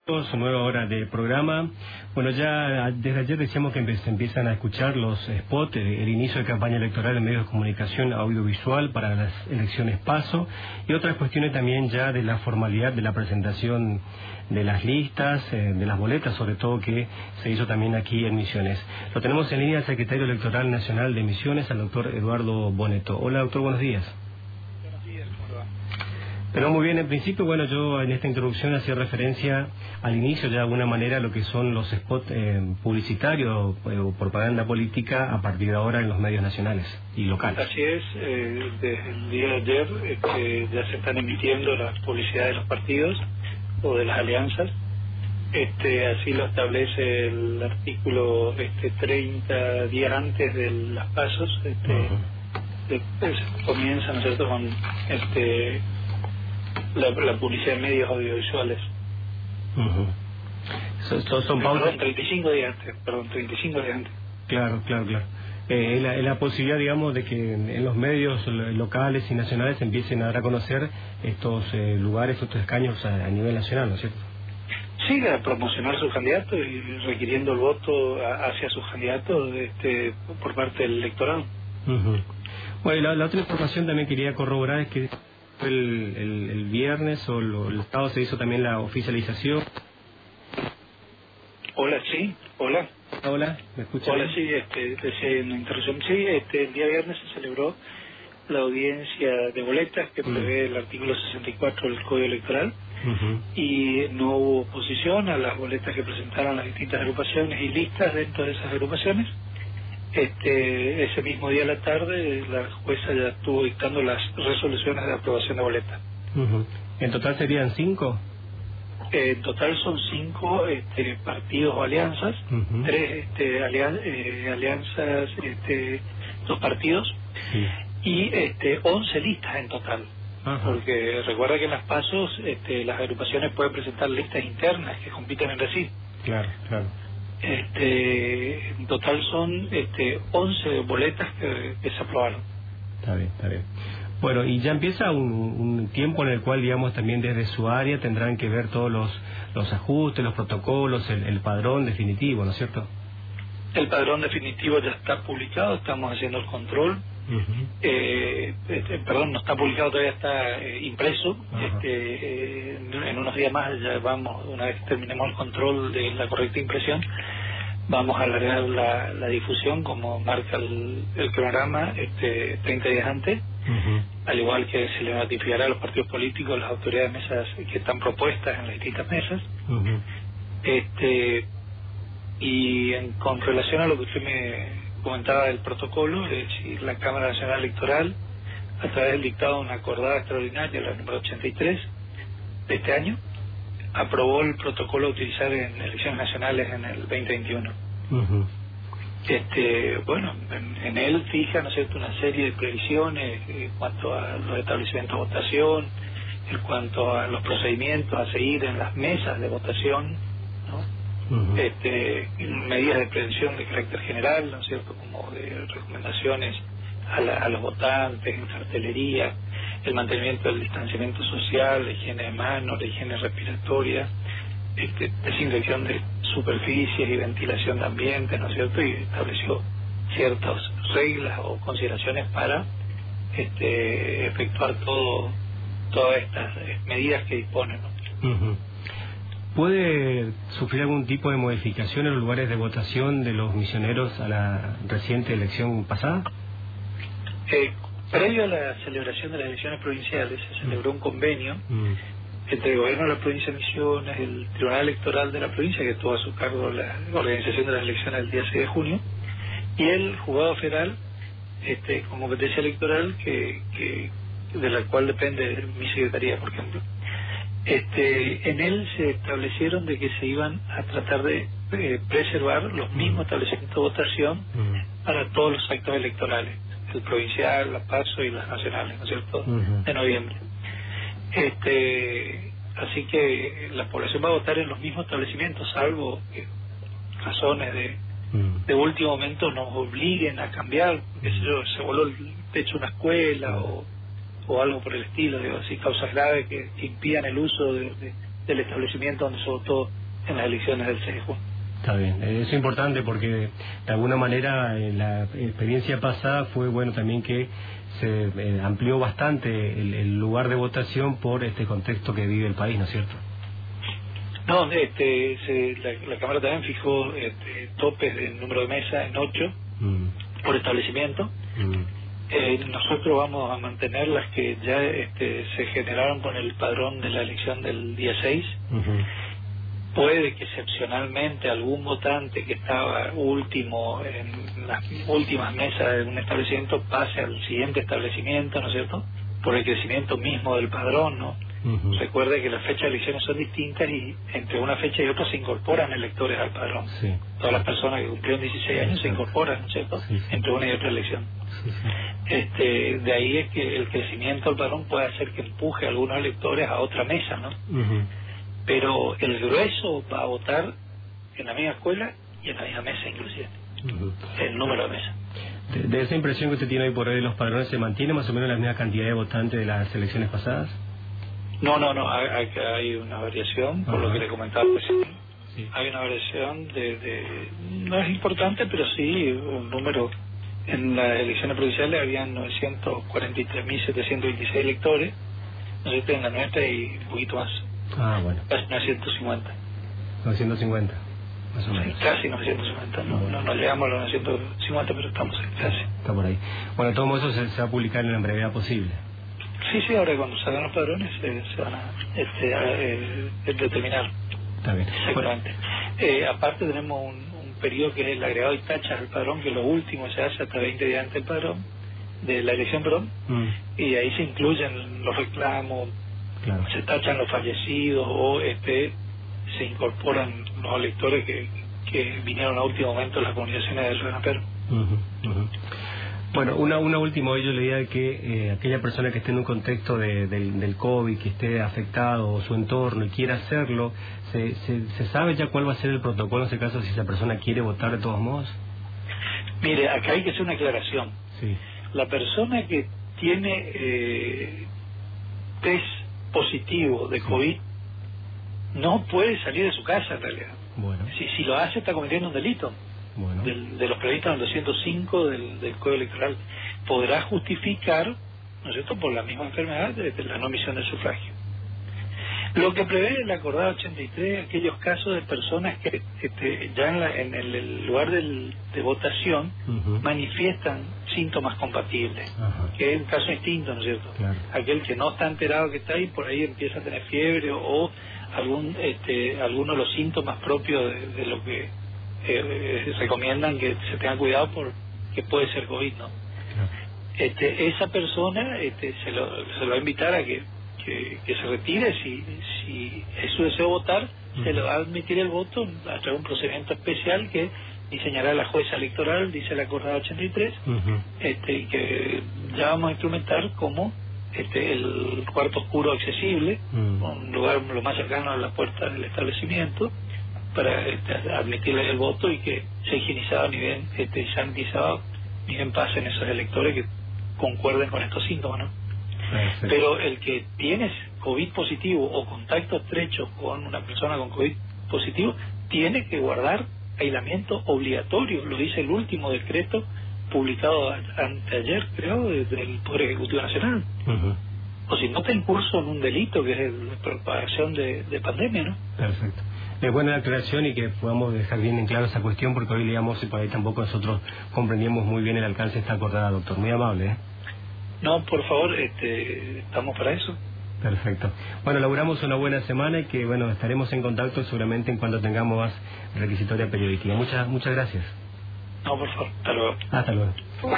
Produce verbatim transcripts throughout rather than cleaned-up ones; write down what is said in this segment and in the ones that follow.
Su nueva hora de programa. Bueno, ya desde ayer decíamos que se empiezan a escuchar los spots, el, el inicio de campaña electoral en medios de comunicación audiovisual para las elecciones PASO y otras cuestiones también ya de la formalidad de la presentación de las listas, eh, de las boletas, sobre todo que se hizo también aquí en Misiones. Lo tenemos en línea al secretario electoral nacional de Misiones, al doctor Eduardo Boneto. Hola, doctor, buenos días. Pero muy bien, en principio, bueno, yo en esta introducción hacía referencia al inicio ya de alguna manera a lo que son los spots eh, publicitarios eh, o propaganda política a partir de ahora en los medios nacionales y locales. Así es, eh, desde el día de ayer este, ya se están emitiendo las publicidades de los partidos o de las alianzas. Este, así lo establece el artículo este, treinta días antes de las pasos. Este, uh-huh. Después comienza, ¿no es cierto?, con este La, la publicidad de medios audiovisuales. Uh-huh. So, so, son pautas. Perdón, treinta y cinco días antes. Perdón, treinta y cinco días antes. Claro, claro, claro. Eh, es, la, es la posibilidad, digamos, de que en, en los medios locales y nacionales empiecen a dar a conocer estos eh, lugares, estos escaños a, a nivel nacional, ¿no es cierto? Sí, a promocionar sus candidatos y requiriendo el voto a, hacia sus candidatos este, por parte del electorado. Uh-huh. Bueno, la, la otra información también quería corroborar es que El, el, el viernes o lo, el sábado se hizo también la oficialización. Hola, sí, hola. Hola, ¿me escucha? Hola, sí, este, desde una interrupción. Sí, este, el día viernes se celebró la audiencia de boletas que prevé uh-huh. el artículo sesenta y cuatro del Código Electoral uh-huh. y no hubo oposición a las boletas que presentaron las distintas agrupaciones y listas dentro de esas agrupaciones. Este, ese mismo día a la tarde la jueza ya estuvo dictando las resoluciones de aprobación de boleta. Uh-huh. ¿En total serían cinco? Eh, en total son cinco este, partidos o alianzas, uh-huh. tres este, alian eh, alianzas, este, dos partidos sí. y este, once listas en total. Uh-huh. Porque recuerda que en las pasos este, las agrupaciones pueden presentar listas internas que compiten entre sí. Claro, claro. Este, en total son este, once boletas que, que se aprobaron. Está bien, está bien. Bueno, y ya empieza un, un tiempo en el cual, digamos, también desde su área tendrán que ver todos los, los ajustes, los protocolos, el, el padrón definitivo, ¿no es cierto? El padrón definitivo ya está publicado, estamos haciendo el control. Uh-huh. eh, este, perdón, no está publicado, todavía está eh, impreso. Uh-huh. este, eh, en unos días más ya vamos, una vez que terminemos el control de la correcta impresión, vamos a alargar la, la difusión como marca el, el programa este, treinta días antes. Uh-huh. Al igual que se le notificará a los partidos políticos, las autoridades de mesas que están propuestas en las distintas mesas. Uh-huh. este y en, con relación a lo que usted me comentaba del protocolo, es decir, la Cámara Nacional Electoral, a través del dictado de una acordada extraordinaria, la número ochenta y tres de este año, aprobó el protocolo a utilizar en elecciones nacionales en el veinte veintiuno. Uh-huh. Este, bueno, en, en él fija, ¿no es cierto?, una serie de previsiones en cuanto a los establecimientos de votación, en cuanto a los procedimientos a seguir en las mesas de votación, ¿no? Uh-huh. Este, medidas de prevención de carácter general, ¿no es cierto?, como de recomendaciones a, la, a los votantes en cartelería, el mantenimiento del distanciamiento social, la higiene de manos, la higiene respiratoria, este, desinfección de superficies y ventilación de ambientes, ¿no es cierto?, y estableció ciertas reglas o consideraciones para este, efectuar todo todas estas medidas que disponen, ¿no? Uh-huh. ¿Puede sufrir algún tipo de modificación en los lugares de votación de los misioneros a la reciente elección pasada? Eh, previo a la celebración de las elecciones provinciales se celebró un convenio mm. entre el gobierno de la provincia de Misiones, el Tribunal Electoral de la provincia, que tuvo a su cargo la organización de las elecciones el día seis de junio, y el juzgado federal este, con competencia electoral que, que de la cual depende mi secretaría, por ejemplo. Este, en él se establecieron de que se iban a tratar de eh, preservar los mismos establecimientos de votación uh-huh. para todos los actos electorales, el provincial, la PASO y las nacionales, ¿no es cierto?, uh-huh. de noviembre. Este, así que la población va a votar en los mismos establecimientos, salvo que razones de, uh-huh. de último momento nos obliguen a cambiar, qué sé yo, se voló el techo de una escuela uh-huh. o o algo por el estilo, digo, así, causas graves que, que impidan el uso de, de, del establecimiento donde se votó en las elecciones del seis de junio. Está bien, eso es importante porque de alguna manera en la experiencia pasada fue bueno también que se eh, amplió bastante el, el lugar de votación por este contexto que vive el país, ¿no es cierto? No, este, se, la, la Cámara también fijó este, topes de número de mesas en ocho mm. por establecimiento. Mm. Eh, nosotros vamos a mantener las que ya este, se generaron con el padrón de la elección del día seis. Uh-huh. Puede que excepcionalmente algún votante que estaba último en las últimas mesas de un establecimiento pase al siguiente establecimiento, ¿no es cierto? Por el crecimiento mismo del padrón, ¿no? Uh-huh. Recuerde que las fechas de elecciones son distintas y entre una fecha y otra se incorporan electores al padrón. Sí. Todas las personas que cumplieron dieciséis años se incorporan, ¿no es cierto? Sí, sí. Entre una y otra elección. Sí, sí. Este, de ahí es que el crecimiento del padrón puede hacer que empuje a algunos electores a otra mesa, ¿no? Uh-huh. Pero el grueso va a votar en la misma escuela y en la misma mesa inclusive, uh-huh. el número de mesas. De, de esa impresión que usted tiene hoy por hoy de los padrones, ¿se mantiene más o menos la misma cantidad de votantes de las elecciones pasadas? No, no, no, hay, hay una variación, por uh-huh. lo que le comentaba recién. Sí. Hay una variación de, de, no es importante, pero sí un número. En las elecciones provinciales habían novecientos cuarenta y tres mil setecientos veintiséis electores, no sé, en la nuestra y un poquito más. Ah, bueno. Casi novecientos cincuenta. novecientos cincuenta, más o menos. Sí, casi novecientos cincuenta, no, no, no llegamos a los novecientos cincuenta, pero estamos casi. Está por ahí. Bueno, todo eso se, se va a publicar en la brevedad posible. Sí, sí, ahora cuando salgan los padrones eh, se van a, este, a eh, determinar. Está bien. Exactamente. Bueno. Eh, aparte tenemos un, un periodo que es el agregado y tachas del padrón, que lo último se hace hasta veinte días antes del padrón, de la elección, perdón, mm. y ahí se incluyen los reclamos, claro. se tachan los fallecidos o este se incorporan los electores que, que vinieron a último momento en las comunicaciones del RENAPER. Uh-huh, uh-huh. Bueno, una, una última, yo le diría que eh, aquella persona que esté en un contexto de, del, del COVID, que esté afectado o su entorno y quiera hacerlo, ¿se, se, ¿se sabe ya cuál va a ser el protocolo en ese caso si esa persona quiere votar de todos modos? Mire, acá hay que hacer una aclaración. Sí. La persona que tiene eh, test positivo de COVID no puede salir de su casa en realidad. Bueno. Si, si lo hace está cometiendo un delito. Bueno. Del, de los previstos en el doscientos cinco del, del Código Electoral. Podrá justificar, ¿no es cierto?, por la misma enfermedad de, de la no emisión del sufragio. Lo que prevé el acordado ochenta y tres, aquellos casos de personas que este, ya en, la, en el, el lugar del, de votación uh-huh. manifiestan síntomas compatibles, uh-huh. que es un caso distinto, ¿no es cierto? Claro. Aquel que no está enterado que está ahí, por ahí empieza a tener fiebre o, o algún este, alguno de los síntomas propios de, de lo que eh, recomiendan que se tenga cuidado por que puede ser COVID, ¿no? Claro. Este, esa persona este, se, lo, se lo va a invitar a que Que, que se retire, si, si es su deseo votar, uh-huh. se le va a admitir el voto a través de un procedimiento especial que diseñará la jueza electoral, dice el acordado ochenta y tres, uh-huh. este, y que ya vamos a instrumentar como este, el cuarto oscuro accesible, uh-huh. un lugar lo más cercano a la puerta del establecimiento, para este, admitirle el voto y que sea higienizado ni bien este, sanitizado, ni bien pasen esos electores que concuerden con estos síntomas, ¿no? Perfecto. Pero el que tiene COVID positivo o contacto estrecho con una persona con COVID positivo tiene que guardar aislamiento obligatorio, lo dice el último decreto publicado anteayer, creo, del Poder Ejecutivo Nacional. Uh-huh. O si no está en curso en un delito que es la propagación de, de pandemia, ¿no? Perfecto. Es buena la aclaración y que podamos dejar bien en claro esa cuestión, porque hoy leíamos y por ahí tampoco nosotros comprendíamos muy bien el alcance de esta acordada, doctor. Muy amable, ¿eh? No, por favor, este, estamos para eso. Perfecto. Bueno, laburamos una buena semana y que, bueno, estaremos en contacto seguramente en cuanto tengamos más requisitoria periodística. Muchas, muchas gracias. No, por favor. Hasta luego. Hasta luego.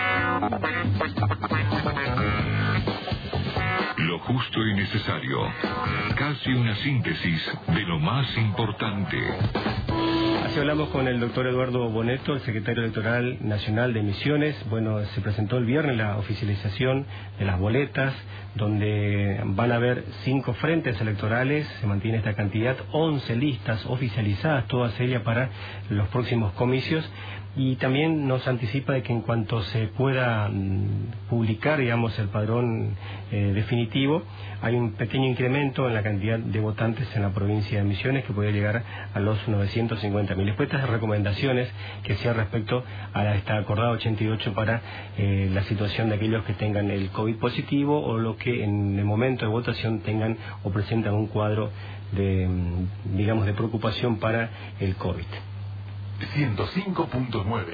Lo justo y necesario. Casi una síntesis de lo más importante. Así hablamos con el doctor Eduardo Boneto, el secretario electoral nacional de Misiones. Bueno, se presentó el viernes la oficialización de las boletas, donde van a haber cinco frentes electorales, se mantiene esta cantidad, once listas oficializadas, todas ellas para los próximos comicios. Y también nos anticipa de que en cuanto se pueda mm, publicar, digamos, el padrón eh, definitivo, positivo, hay un pequeño incremento en la cantidad de votantes en la provincia de Misiones que puede llegar a los novecientos cincuenta mil. Después estas recomendaciones que hacía respecto a la esta acordada ochenta y ocho para eh, la situación de aquellos que tengan el COVID positivo o los que en el momento de votación tengan o presentan un cuadro de, digamos, de preocupación para el COVID. ciento cinco punto nueve.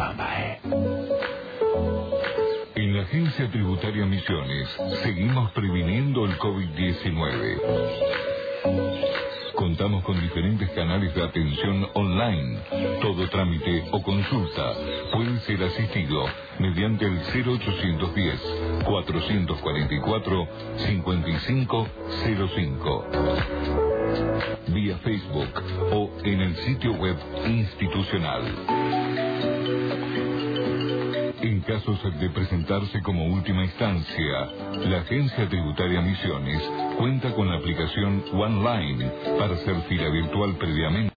En la Agencia Tributaria Misiones seguimos previniendo el COVID diecinueve. Contamos con diferentes canales de atención online. Todo trámite o consulta puede ser asistido mediante el cero ochocientos diez, cuatrocientos cuarenta y cuatro, cincuenta y cinco cero cinco. Vía Facebook o en el sitio web institucional. En casos de presentarse como última instancia, la Agencia Tributaria Misiones cuenta con la aplicación OneLine para hacer fila virtual previamente.